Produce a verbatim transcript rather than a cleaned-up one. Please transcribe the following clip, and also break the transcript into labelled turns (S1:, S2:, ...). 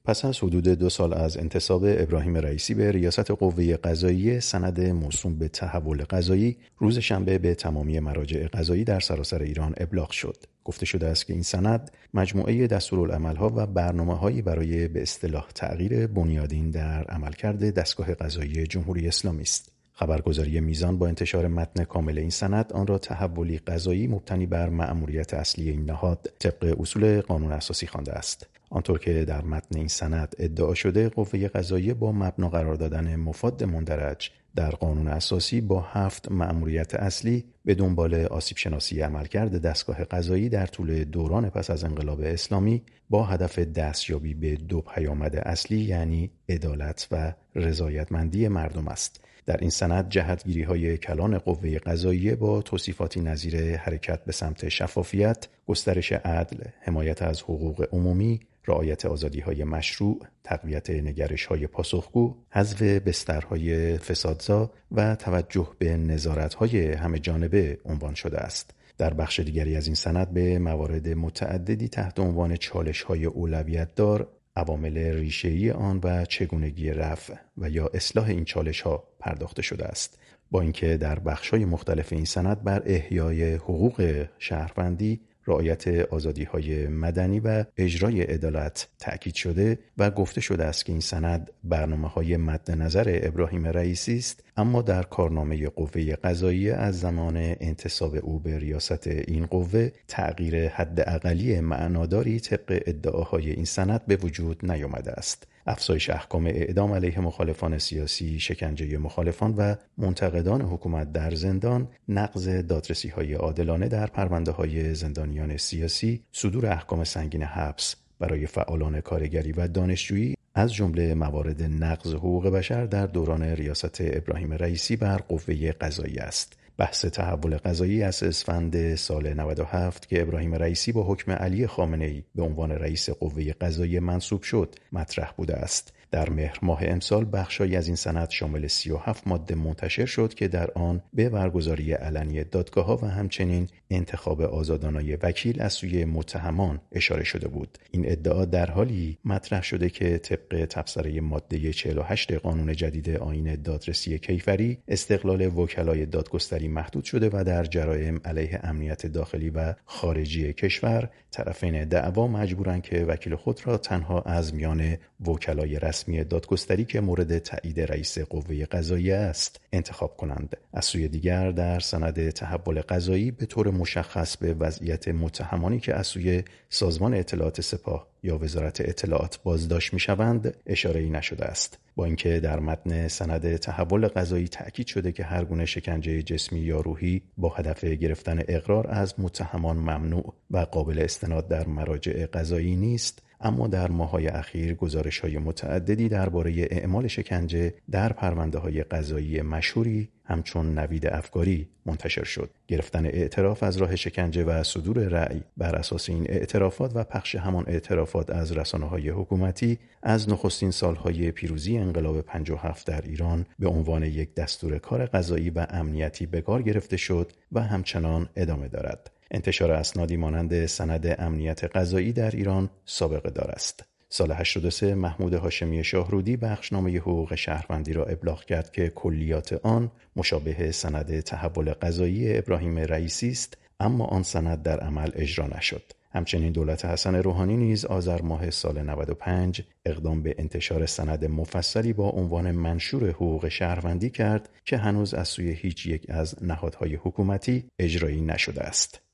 S1: پس از حدود دو سال از انتصاب ابراهیم رئیسی به ریاست قوه قضاییه، سند موسوم به تحول قضایی روز شنبه به تمامی مراجع قضایی در سراسر ایران ابلاغ شد. گفته شده است که این سند مجموعه دستورالعمل‌ها و برنامه‌هایی برای به اصطلاح تغییر بنیادین در عملکرد دستگاه قضایی جمهوری اسلامی است. خبرگزاری میزان با انتشار متن کامل این سند آن را تحولی قضایی مبتنی بر مأموریت اصلی این نهاد طبق اصول قانون اساسی خوانده است. آنطور که در متن این سند ادعا شده، قوه قضاییه با مبنا قرار دادن مفاد مندرج در قانون اساسی با هفت مأموریت اصلی به دنبال آسیب شناسی عملکرد دستگاه قضایی در طول دوران پس از انقلاب اسلامی با هدف دستیابی به دو پیامد اصلی، یعنی عدالت و رضایتمندی مردم است. در این سند جهتگیری‌های کلان قوه قضاییه با توصیفاتی نظیر حرکت به سمت شفافیت، گسترش عدل، حمایت از حقوق عمومی، رعایت آزادی‌های مشروع، تقویت نگرش‌های پاسخگو، حذف بسترهای فسادزا و توجه به نظارت‌های همه‌جانبه عنوان شده است. در بخش دیگری از این سند به موارد متعددی تحت عنوان چالش‌های اولویت دار، عوامل ریشه‌ای آن و چگونگی رفع و یا اصلاح این چالش‌ها پرداخته شده است. با اینکه در بخش‌های مختلف این سند بر احیای حقوق شهروندی، رعایت آزادی‌های مدنی و اجرای عدالت تأکید شده و گفته شده است که این سند برنامه‌های مد نظر ابراهیم رئیسی است، اما در کارنامه قوه قضاییه از زمان انتصاب او به ریاست این قوه تغییر حداقلی معناداری طبق ادعاهای این سند به وجود نیامده است. افزایش احکام اعدام علیه مخالفان سیاسی، شکنجه مخالفان و منتقدان حکومت در زندان، نقض دادرسی‌های عادلانه در پرونده‌های زندانیان سیاسی، صدور احکام سنگین حبس برای فعالان کارگری و دانشجویی از جمله موارد نقض حقوق بشر در دوران ریاست ابراهیم رئیسی بر قوه قضاییه است. بحث تحول قضایی از اسفند سال نود و هفت که ابراهیم رئیسی با حکم علی خامنه‌ای به عنوان رئیس قوه قضاییه منصوب شد مطرح بوده است. در مهر ماه امسال بخشی از این سند شامل سی و هفت ماده منتشر شد که در آن به برگزاری علنی دادگاه‌ها و همچنین انتخاب آزادانه وکیل از سوی متهمان اشاره شده بود. این ادعا در حالی مطرح شده که طبق تبصره ماده چهل و هشت قانون جدید آیین دادرسی کیفری، استقلال وکلای دادگستری محدود شده و در جرایم علیه امنیت داخلی و خارجی کشور طرفین دعوا مجبورند که وکیل خود را تنها از میان وکلای رسمی دادگستری که مورد تایید رئیس قوه قضاییه است انتخاب کنند. از سوی دیگر در سند تحول قضایی به طور مشخص به وضعیت متهمانی که از سوی سازمان اطلاعات سپاه یا وزارت اطلاعات بازداشت می‌شوند اشاره‌ای نشده است. با اینکه در متن سند تحول قضایی تأکید شده که هر گونه شکنجه جسمی یا روحی با هدف گرفتن اقرار از متهمان ممنوع و قابل استناد در مراجع قضایی نیست، اما در ماه‌های اخیر گزارش‌های متعددی درباره اعمال شکنجه در پرونده‌های قضایی مشهوری همچون نوید افکاری منتشر شد. گرفتن اعتراف از راه شکنجه و صدور رأی بر اساس این اعترافات و پخش همان اعترافات از رسانه‌های حکومتی از نخستین سال‌های پیروزی انقلاب پنجاه و هفت در ایران به عنوان یک دستور کار قضایی و امنیتی به کار گرفته شد و همچنان ادامه دارد. انتشار اسنادی مانند سند امنیت قضایی در ایران سابقه دار است. سال هشتاد و سه محمود هاشمی شاهرودی بخشنامه حقوق شهروندی را ابلاغ کرد که کلیات آن مشابه سند تحول قضایی ابراهیم رئیسی است، اما آن سند در عمل اجرا نشد. همچنین دولت حسن روحانی نیز آذر ماه سال نود و پنج اقدام به انتشار سند مفصلی با عنوان منشور حقوق شهروندی کرد که هنوز از سوی هیچ یک از نهادهای حکومتی اجرایی نشده است.